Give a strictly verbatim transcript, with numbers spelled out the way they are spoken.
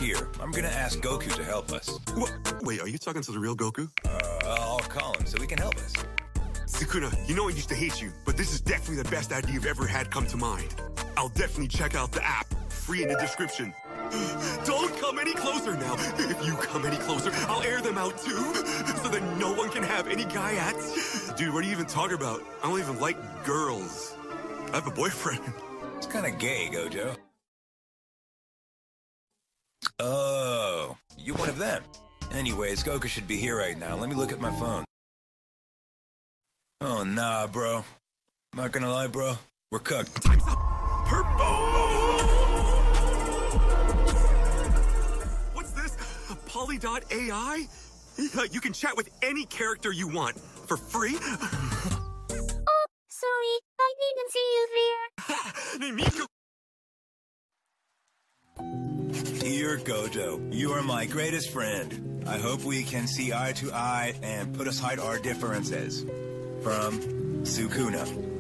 here. I'm gonna ask Goku to help us. What? Wait, are you talking to the real Goku? Uh, I'll call him so he can help us. Sukuna, you know I used to hate you, but this is definitely the best idea you've ever had come to mind. I'll definitely check out the app. Free in the description. Don't come any closer now. If you come any closer, I'll air them out too, so that no one can have any guyats. Dude, what are you even talking about? I don't even like girls. I have a boyfriend. It's kind of gay, Gojo. Oh, you're one of them. Anyways, Goku should be here right now. Let me look at my phone. Oh, nah, bro. Not gonna lie, bro. We're cooked. Time's up. Purple! What's this? Polydot A I? You can chat with any character you want for free. Oh, sorry. I didn't see you there. Miku. Dear Gojo, you are my greatest friend. I hope we can see eye to eye and put aside our differences. From Sukuna.